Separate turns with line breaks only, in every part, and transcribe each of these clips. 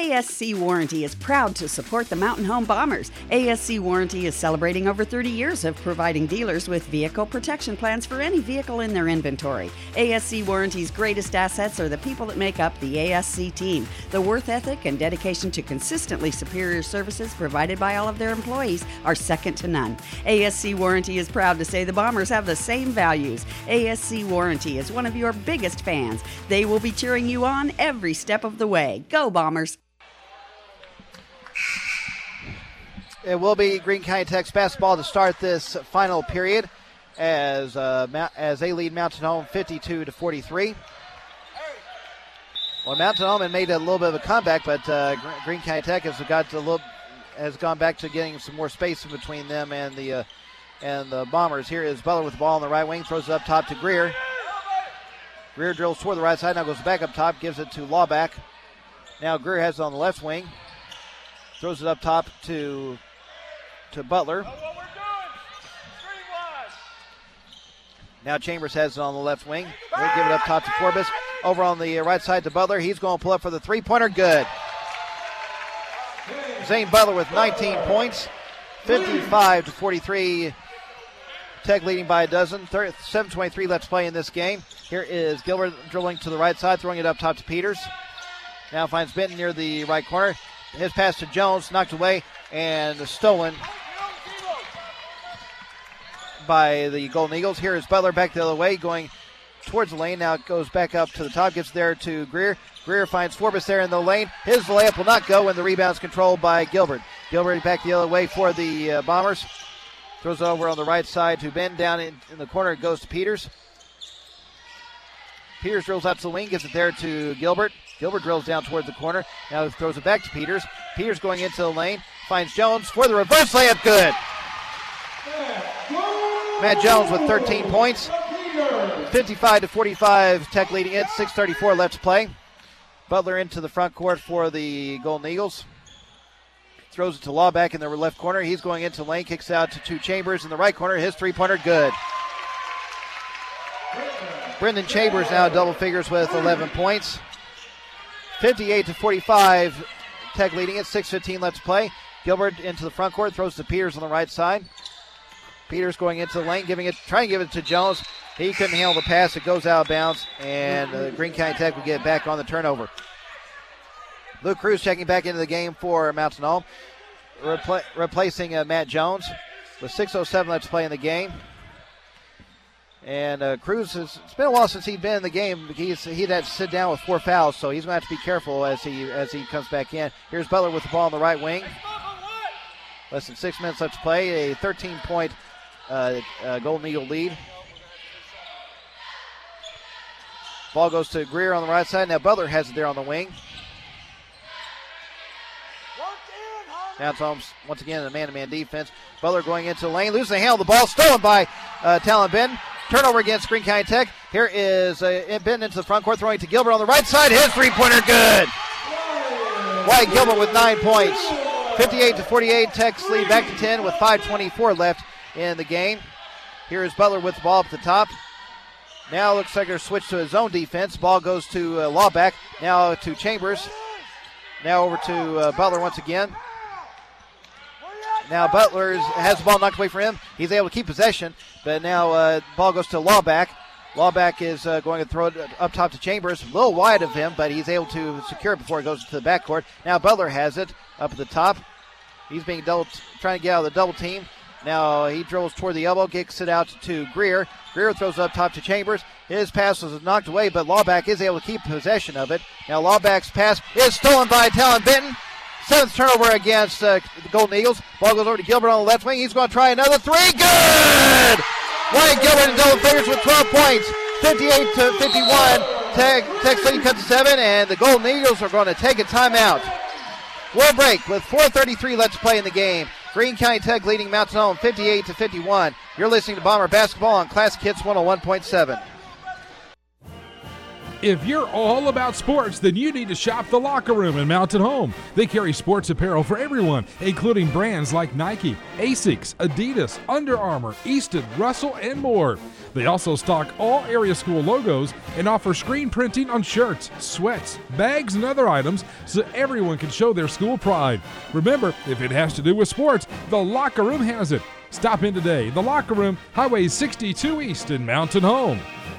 ASC Warranty is proud to support the Mountain Home Bombers. ASC Warranty is celebrating over 30 years of providing dealers with vehicle protection plans for any vehicle in their inventory. ASC Warranty's greatest assets are the people that make up the ASC team. The worth ethic and dedication to consistently superior services provided by all of their employees are second to none. ASC Warranty is proud to say the Bombers have the same values. ASC Warranty is one of your biggest fans. They will be cheering you on every step of the way. Go Bombers!
It will be Greene County Tech's basketball to start this final period as they lead Mountain Home 52-43. Well, Mountain Home had made a little bit of a comeback, but Greene County Tech has gone back to getting some more space in between them and the Bombers. Here is Butler with the ball on the right wing, throws it up top to Greer. Greer drills toward the right side, now goes back up top, gives it to Lawback. Now Greer has it on the left wing, throws it up top to Butler. Now Chambers has it on the left wing. He'll give it up top to Forbes. Over on the right side to Butler. He's going to pull up for the three-pointer. Good. Zane Butler with 19 points. 55-43. Tech leading by a dozen. 7:23 left to play in this game. Here is Gilbert drilling to the right side, throwing it up top to Peters. Now finds Benton near the right corner. His pass to Jones, knocked away and stolen by the Golden Eagles. Here is Butler back the other way, going towards the lane. Now it goes back up to the top, gets there to Greer. Greer finds Forbes there in the lane. His layup will not go, and the rebound's controlled by Gilbert. Gilbert back the other way for the Bombers. Throws it over on the right side to Ben. Down in the corner, it goes to Peters. Peters drills out to the wing, gets it there to Gilbert. Gilbert drills down towards the corner. Now throws it back to Peters. Peters going into the lane. Finds Jones for the reverse layup. Good. Matt Jones with 13 points. 55-45, Tech leading it. 6:34 left to play. Butler into the front court for the Golden Eagles. Throws it to Lawback in the left corner. He's going into the lane, kicks out to Chambers in the right corner. His three-pointer, good. Brendan Chambers now double figures with 11 points. 58-45, Tech leading it. 6:15 left to play. Gilbert into the front court, throws to Peters on the right side. Peters going into the lane, trying to give it to Jones. He couldn't handle the pass. It goes out of bounds, and Greene County Tech will get back on the turnover. Luke Cruz checking back into the game for Mountain Home, replacing Matt Jones with 6:07 left to play in the game. And Cruz, it's been a while since he'd been in the game. He'd had to sit down with 4 fouls, so he's going to have to be careful as he comes back in. Here's Butler with the ball on the right wing. Less than 6 minutes left to play. A 13-point Golden Eagle lead. Ball goes to Greer on the right side. Now Butler has it there on the wing. Now it's Holmes once again in a man-to-man defense. Butler going into the lane, losing the handle of the ball, stolen by Talon Benton. Turnover against Greene County Tech. Here is Benton into the front court, throwing to Gilbert on the right side. His three-pointer, good. Wyatt Gilbert with 9 points. 58-48, Tech's lead back to 10 with 5:24 left in the game. Here is Butler with the ball up the top. Now looks like they're switched to his own defense. Ball goes to Lawback. Now to Chambers. Now over to Butler once again. Now Butler has the ball knocked away from him. He's able to keep possession, but now ball goes to Lawback. Lawback is going to throw it up top to Chambers. A little wide of him, but he's able to secure it before it goes to the backcourt. Now Butler has it up at the top. He's being trying to get out of the double team. Now he dribbles toward the elbow, kicks it out to Greer. Greer throws up top to Chambers. His pass was knocked away, but Lawback is able to keep possession of it. Now Lawback's pass is stolen by Talon Benton. 7th turnover against the Golden Eagles. Ball goes over to Gilbert on the left wing. He's going to try another three. Good! Wyatt Gilbert in double figures with 12 points. 58-51. Tech City cuts to 7, and the Golden Eagles are going to take a timeout. We'll break with 4:33 left to play in the game. Greene County Tech leading Mountain Home 58-51. You're listening to Bomber Basketball on Classic Hits 101.7.
If you're all about sports, then you need to shop The Locker Room in Mountain Home. They carry sports apparel for everyone, including brands like Nike, Asics, Adidas, Under Armour, Easton, Russell, and more. They also stock all area school logos and offer screen printing on shirts, sweats, bags, and other items so everyone can show their school pride. Remember, if it has to do with sports, The Locker Room has it. Stop in today. The Locker Room, Highway 62 East in Mountain Home.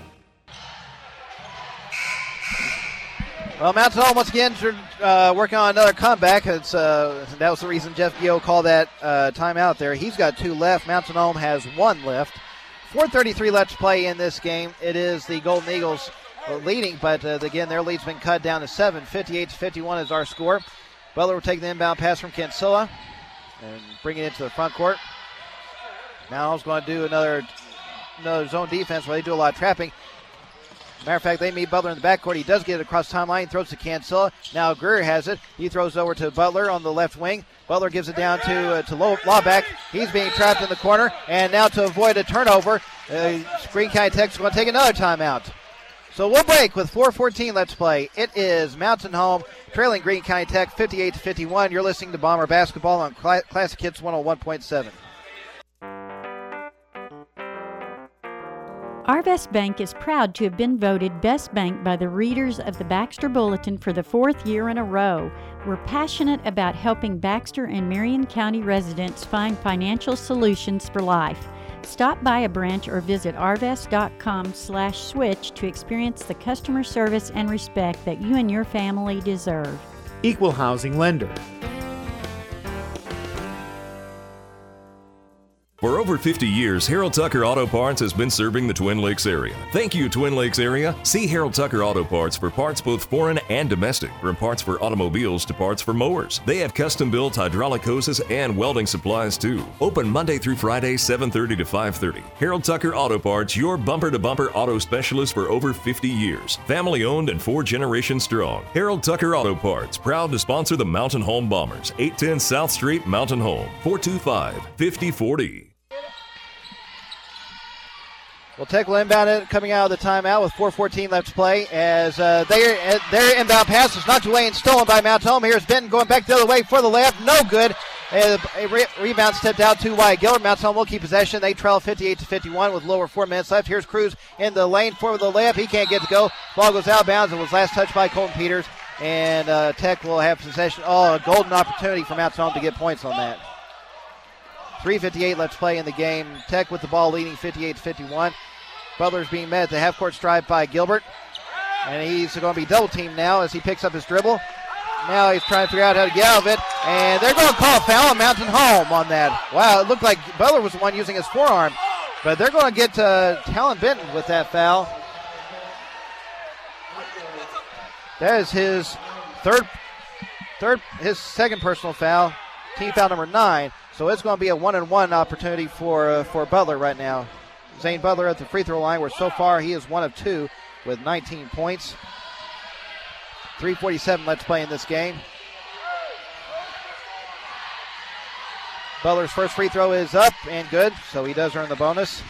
Well, Mountain Home once again working on another comeback. That was the reason Jeff Gio called that timeout there. He's got 2 left. Mountain Home has 1 left. 4:33 left to play in this game. It is the Golden Eagles leading, but again, their lead's been cut down to 7. 58-51 is our score. Butler will take the inbound pass from Cancilla and bring it into the front court. Mountain Home's going to do another zone defense where they do a lot of trapping. Matter of fact, they meet Butler in the backcourt. He does get it across the timeline, throws to Cancilla. Now Greer has it. He throws over to Butler on the left wing. Butler gives it down to Lawback. He's being trapped in the corner. And now to avoid a turnover, Greene County Tech is going to take another timeout. So we'll break with 4:14 left to play. It is Mountain Home trailing Greene County Tech 58-51. You're listening to Bomber Basketball on Classic Hits 101.7.
Arvest Bank is proud to have been voted Best Bank by the readers of the Baxter Bulletin for the 4th year in a row. We're passionate about helping Baxter and Marion County residents find financial solutions for life. Stop by a branch or visit arvest.com/switch to experience the customer service and respect that you and your family deserve.
Equal housing lender.
For over 50 years, Harold Tucker Auto Parts has been serving the Twin Lakes area. Thank you, Twin Lakes area. See Harold Tucker Auto Parts for parts both foreign and domestic, from parts for automobiles to parts for mowers. They have custom-built hydraulic hoses and welding supplies, too. Open Monday through Friday, 7:30 to 5:30. Harold Tucker Auto Parts, your bumper-to-bumper auto specialist for over 50 years. Family-owned and 4 generations strong. Harold Tucker Auto Parts, proud to sponsor the Mountain Home Bombers. 810 South Street, Mountain Home. 425-5040.
Well, Tech will inbound it coming out of the timeout with 4:14 left to play as their inbound pass is knocked away and stolen by Mountain Home. Here's Benton going back the other way for the layup. No good. A rebound stepped out to Wyatt Gilbert. Mountain Home will keep possession. They trail 58-51 with lower 4 minutes left. Here's Cruz in the lane for the layup. He can't get to go. Ball goes out of bounds and was last touched by Colton Peters. And Tech will have possession. Oh, a golden opportunity for Mountain Home to get points on that. 3:58 left to play in the game. Tech with the ball leading 58-51. Butler's being met at the half-court stripe by Gilbert. And he's going to be double-teamed now as he picks up his dribble. Now he's trying to figure out how to get out of it. And they're going to call a foul on Mountain Home on that. Wow, it looked like Butler was the one using his forearm. But they're going to get Talon Benton with that foul. That is his his second personal foul. Team foul number 9. So it's going to be a 1-and-1 opportunity for Butler right now. Zane Butler at the free throw line, where so far he is 1 of 2 with 19 points. 3:47 left to play in this game. Butler's first free throw is up and good, so he does earn the bonus.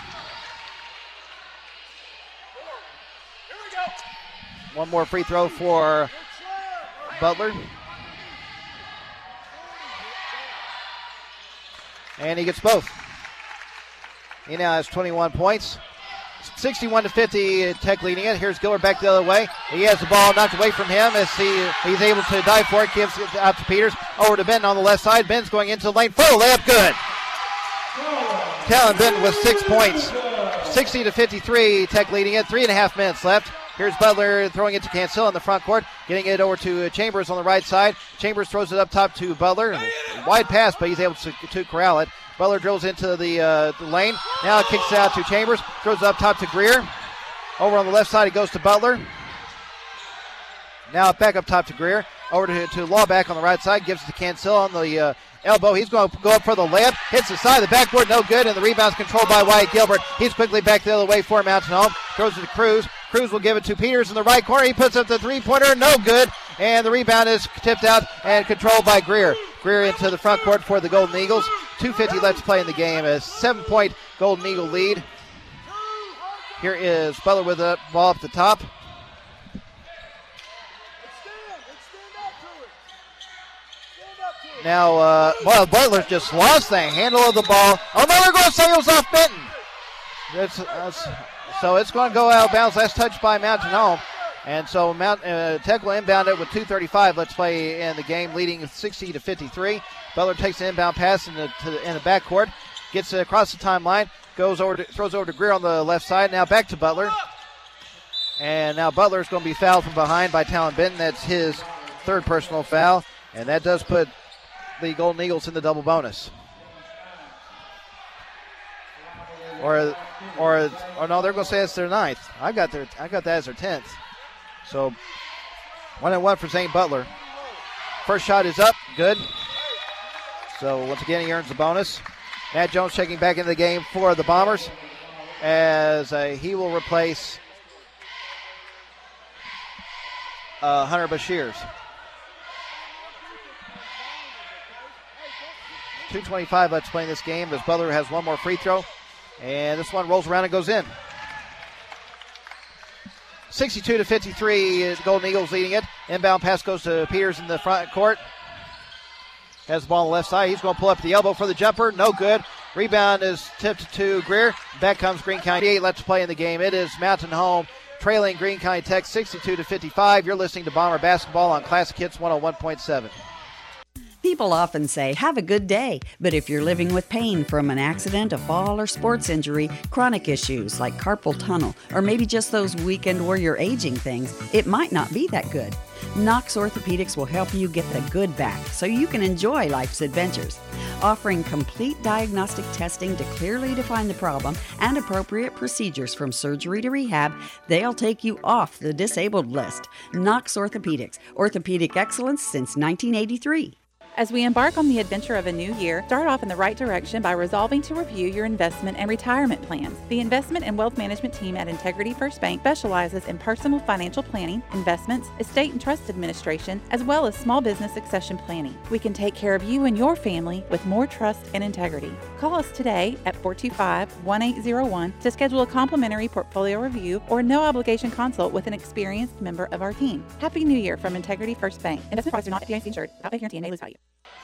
One more free throw for Butler. And he gets both. He now has 21 points. 61-50, Tech leading it. Here's Gilbert back the other way. He has the ball knocked away from him as he's able to dive for it. Gives it out to Peters. Over to Benton on the left side. Benton's going into the lane for the layup. Good. Talon Benton with 6 points. 60-53, Tech leading it. 3.5 minutes left. Here's Butler throwing it to Cancilla in the front court. Getting it over to Chambers on the right side. Chambers throws it up top to Butler. Wide pass, but he's able to corral it. Butler drills into the lane. Now it kicks it out to Chambers. Throws it up top to Greer. Over on the left side, it goes to Butler. Now back up top to Greer. Over to Lawback on the right side. Gives it to Cancilla on the elbow. He's going to go up for the layup. Hits the side of the backboard. No good. And the rebound's controlled by Wyatt Gilbert. He's quickly back the other way for Mountain Home. Throws it to Cruz. Cruz will give it to Peters in the right corner. He puts up the three-pointer. No good. And the rebound is tipped out and controlled by Greer. Greer into the front court for the Golden Eagles. 2:50 left to play in the game. A 7-point Golden Eagle lead. Here is Butler with the ball up the top. Now, Butler just lost the handle of the ball. Oh, no, they're going to say it was off Benton. So it's going to go out of bounds. Last touch by Mountain Home. And so Tech will inbound it with 2:35. Let's play in the game, leading 60-53. Butler takes an inbound pass in the backcourt, gets it across the timeline, throws over to Greer on the left side. Now back to Butler. And now Butler's going to be fouled from behind by Talon Benton. That's his third personal foul. And that does put the Golden Eagles in the double bonus. Or no, they're going to say it's their ninth. I got that as their 10th. So 1-1 for Zane Butler. First shot is up, good. So once again, he earns the bonus. Matt Jones checking back into the game for the Bombers as he will replace Hunter Bashirs. 2:25 left to play in this game as Butler has one more free throw. And this one rolls around and goes in. 62-53, the Golden Eagles leading it. Inbound pass goes to Peters in the front court. Has the ball on the left side. He's going to pull up the elbow for the jumper. No good. Rebound is tipped to Greer. Back comes Greene County. 8 left to play in the game. It is Mountain Home trailing Greene County Tech 62-55. You're listening to Bomber Basketball on Classic Hits 101.7.
People often say, have a good day, but if you're living with pain from an accident, a fall, or sports injury, chronic issues like carpal tunnel, or maybe just those weekend warrior aging things, it might not be that good. Knox Orthopedics will help you get the good back so you can enjoy life's adventures. Offering complete diagnostic testing to clearly define the problem and appropriate procedures from surgery to rehab, they'll take you off the disabled list. Knox Orthopedics, orthopedic excellence since 1983.
As we embark on the adventure of a new year, start off in the right direction by resolving to review your investment and retirement plans. The Investment and Wealth Management team at Integrity First Bank specializes in personal financial planning, investments, estate and trust administration, as well as small business succession planning. We can take care of you and your family with more trust and integrity. Call us today at 425-1801 to schedule a complimentary portfolio review or no-obligation consult with an experienced member of our team. Happy New Year from Integrity First Bank. Investment products are not FDIC insured. Outpay guarantee and may lose value.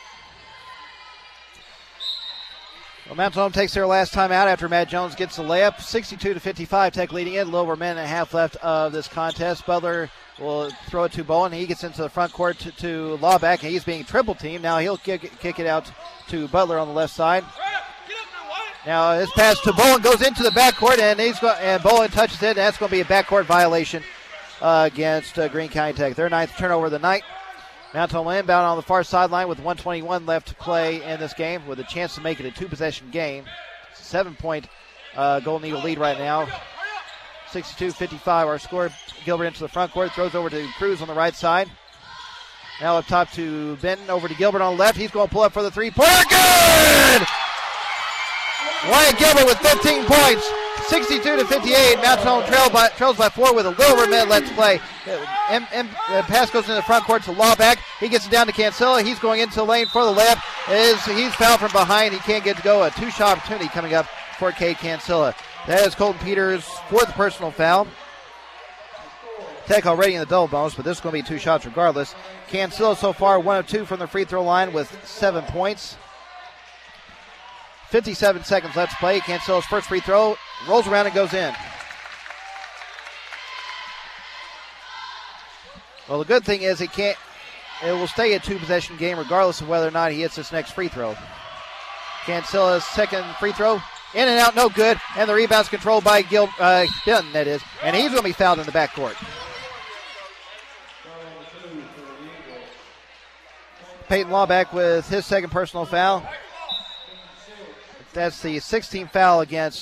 Well, Mountain Home takes their last time out after Matt Jones gets the layup. 62-55, Tech leading it. A little over a minute and a half left of this contest. Butler will throw it to Bowen. He gets into the front court to Lawback, and he's being triple teamed. Now he'll kick it out to Butler on the left side. Now his pass to Bowen goes into the backcourt, and Bowen touches it, and that's going to be a backcourt violation against Greene County Tech. Their ninth turnover of the night. Mountain Home inbound on the far sideline with 1:21 left to play in this game with a chance to make it a two-possession game. 7-point Golden Eagle lead right now. 62-55 our score. Gilbert into the front court, throws over to Cruz on the right side. Now up top to Benton, over to Gilbert on the left. He's going to pull up for the three-pointer. Good! Wyatt Gilbert with 15 points. 62-58. Mountain Home trails by 4 with a little over a minute left to play. The pass goes into the front court to Lawback. He gets it down to Cancella. He's going into the lane for the layup. He's fouled from behind. He can't get to go. A two-shot opportunity coming up for Cade Cancella. That is Colton Peters' fourth personal foul. Tech already in the double bonus, but this is going to be 2 shots regardless. Cancella so far 1 of 2 from the free throw line with 7 points. 57 seconds left to play. Cancella's first free throw rolls around and goes in. Well, the good thing is it will stay a two-possession game regardless of whether or not he hits this next free throw. Cancella's second free throw, in and out, no good, and the rebound's controlled by Benton, that is, and he's going to be fouled in the backcourt. Peyton Lawback with his second personal foul. That's the 16th foul against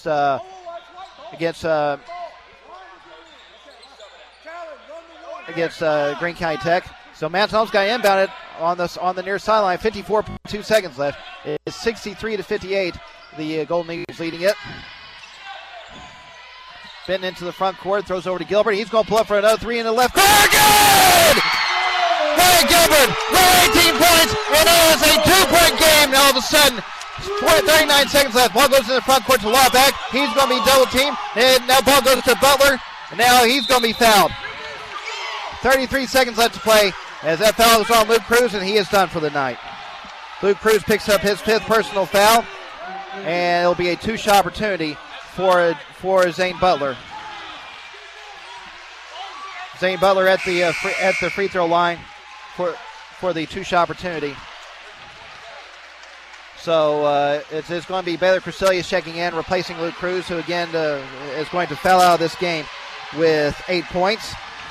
Greene County Tech. So Mountain Home's got to inbound it on the near sideline. 54.2 seconds left. It's 63-58. The Golden Eagles leading it. Benton into the front court, throws over to Gilbert. He's going to pull up for another three in the left corner. Good! Ryan Gilbert with 18 points, and it is a 2-point game all of a sudden. 39 seconds left. Ball goes in the front court to Lawback. He's going to be double teamed. And now ball goes to Butler. And now he's going to be fouled. 33 seconds left to play as that foul is on Luke Cruz, and he is done for the night. Luke Cruz picks up his 5th personal foul, and it'll be a 2-shot opportunity for Zane Butler. Zane Butler at the free throw line for the 2-shot opportunity. So it's going to be Baylor Crecilius checking in, replacing Luke Cruz, who again is going to foul out of this game with 8 points.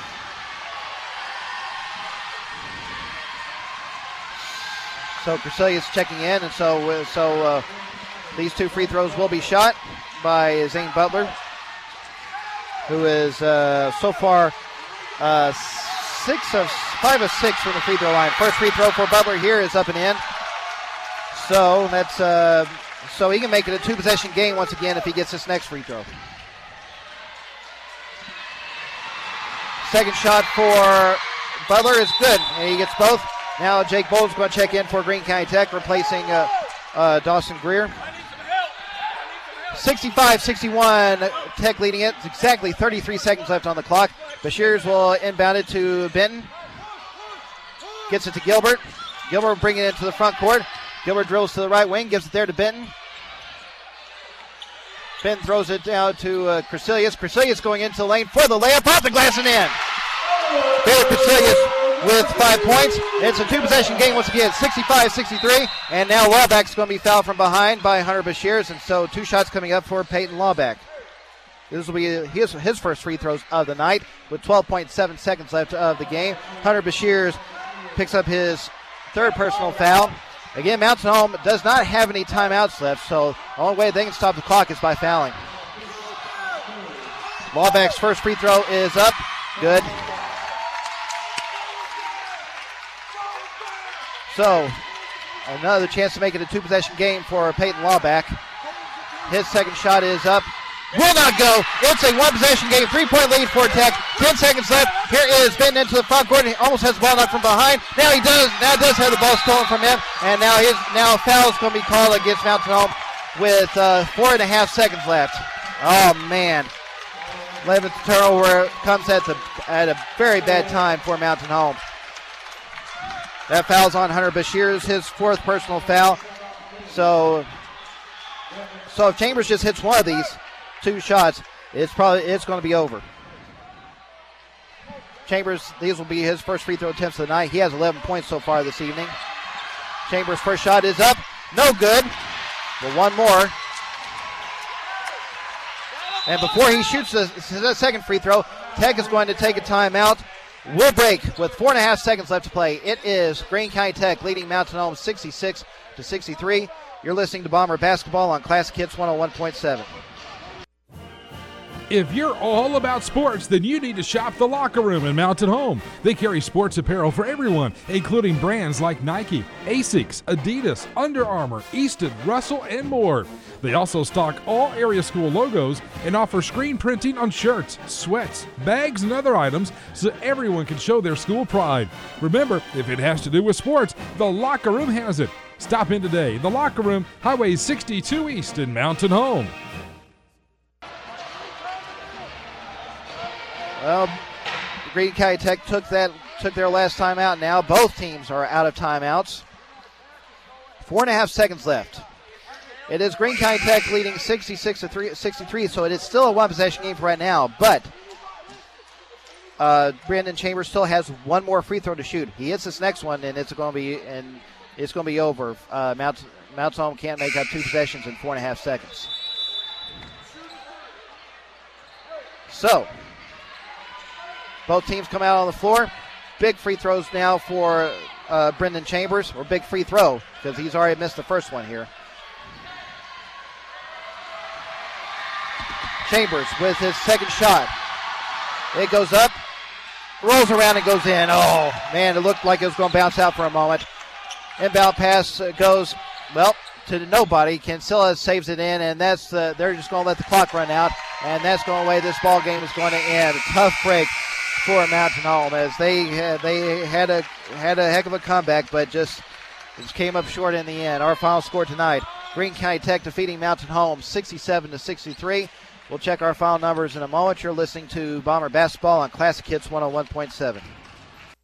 So Crecilius checking in, and so these 2 free throws will be shot by Zane Butler, who is so far 5 of 6 from the free throw line. First free throw for Butler here is up and in. So that's so he can make it a 2-possession game once again if he gets this next free throw. Second shot for Butler is good, and he gets both. Now Jake Bowles going to check in for Greene County Tech, replacing Dawson Greer. 65-61, Tech leading it. It's exactly 33 seconds left on the clock. Bashirs will inbound it to Benton. Gets it to Gilbert. Gilbert bringing it to the front court. Gilbert drills to the right wing, gives it there to Benton. Benton throws it down to Crecilius. Crecilius going into the lane for the layup, off the glass and in. Baylor Crecilius with 5 points. It's a 2-possession game once again, 65-63. And now Lawback's going to be fouled from behind by Hunter Bashirs, and so 2 shots coming up for Peyton Lawback. This will be his first free throws of the night with 12.7 seconds left of the game. Hunter Bashirs picks up his 3rd personal foul. Again, Mountain Home does not have any timeouts left, so the only way they can stop the clock is by fouling. Lawback's first free throw is up. Good. So, another chance to make it a 2-possession game for Peyton Lawback. His second shot is up. Will not go. It's a 1-possession game. 3-point lead for Tech. 10 seconds left. Here is Benton into the front court. He almost has the ball knocked from behind. Now he does. Now does have the ball stolen from him. And now a foul is going to be called against Mountain Home with 4.5 seconds left. Oh, man. 11th turnover comes at a very bad time for Mountain Home. That foul's on Hunter Bashirs, his 4th personal foul. So if Chambers just hits one of these 2 shots, it's going to be over. Chambers, these will be his first free throw attempts of the night. He has 11 points so far this evening. Chambers' first shot is up, no good. But one more. And before he shoots the second free throw, Tech is going to take a timeout. We'll break with 4.5 seconds left to play. It is Greene County Tech leading Mountain Home 66-63. You're listening to Bomber Basketball on Classic Hits 101.7.
If you're all about sports, then you need to shop the Locker Room in Mountain Home. They carry sports apparel for everyone, including brands like Nike, Asics, Adidas, Under Armour, Easton, Russell, and more. They also stock all area school logos and offer screen printing on shirts, sweats, bags, and other items so everyone can show their school pride. Remember, if it has to do with sports, the Locker Room has it. Stop in today. The Locker Room, Highway 62 East in Mountain Home.
Well, Greene County Tech took their last timeout now. Both teams are out of timeouts. 4.5 seconds left. It is Greene County Tech leading 66-63, so it is still a 1-possession game for right now. But Brandon Chambers still has one more free throw to shoot. He hits this next one, and it's going to be over. Mountain Home can't make up 2 possessions in 4.5 seconds. So, both teams come out on the floor. Big free throws now for Brendan Chambers, or big free throw, because he's already missed the first one here. Chambers with his second shot. It goes up, rolls around and goes in. Oh, man, it looked like it was going to bounce out for a moment. Inbound pass goes, well, to nobody. Cancilla saves it in, and they're just going to let the clock run out, and that's going away. This ball game is going to end. A tough break for Mountain Home, as they had a heck of a comeback, but just came up short in the end. Our final score tonight: Greene County Tech defeating Mountain Home 67-63. We'll check our final numbers in a moment. You're listening to Bomber Basketball on Classic Hits 101.7.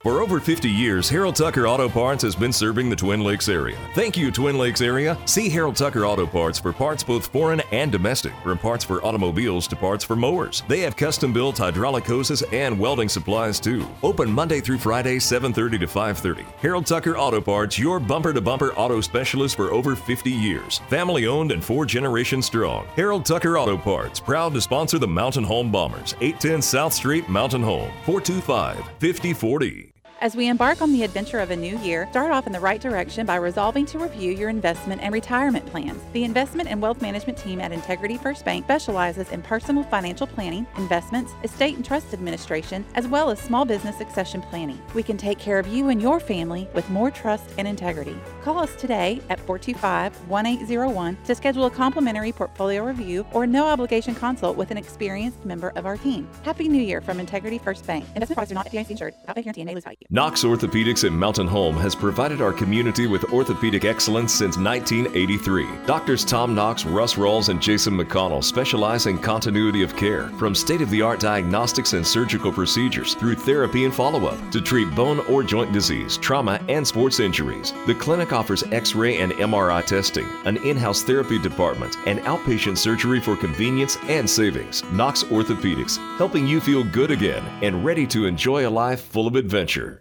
For over 50 years, Harold Tucker Auto Parts has been serving the Twin Lakes area. Thank you, Twin Lakes area. See Harold Tucker Auto Parts for parts both foreign and domestic, from parts for automobiles to parts for mowers. They have custom-built hydraulic hoses and welding supplies too. Open Monday through Friday, 7:30 to 5:30. Harold Tucker Auto Parts, your bumper-to-bumper auto specialist for over 50 years. Family-owned and 4 generations strong. Harold Tucker Auto Parts, proud to sponsor the Mountain Home Bombers. 810 South Street, Mountain Home, 425-5040.
As we embark on the adventure of a new year, start off in the right direction by resolving to review your investment and retirement plans. The Investment and Wealth Management team at Integrity First Bank specializes in personal financial planning, investments, estate and trust administration, as well as small business succession planning. We can take care of you and your family with more trust and integrity. Call us today at 425-1801 to schedule a complimentary portfolio review or no obligation consult with an experienced member of our team. Happy New Year from Integrity First Bank. Investment products are not FDIC insured. Outpay guarantee and may lose value.
Knox Orthopedics in Mountain Home has provided our community with orthopedic excellence since 1983. Doctors Tom Knox, Russ Rawls, and Jason McConnell specialize in continuity of care, from state-of-the-art diagnostics and surgical procedures through therapy and follow-up to treat bone or joint disease, trauma, and sports injuries. The clinic offers X-ray and MRI testing, an in-house therapy department, and outpatient surgery for convenience and savings. Knox Orthopedics, helping you feel good again and ready to enjoy a life full of adventure.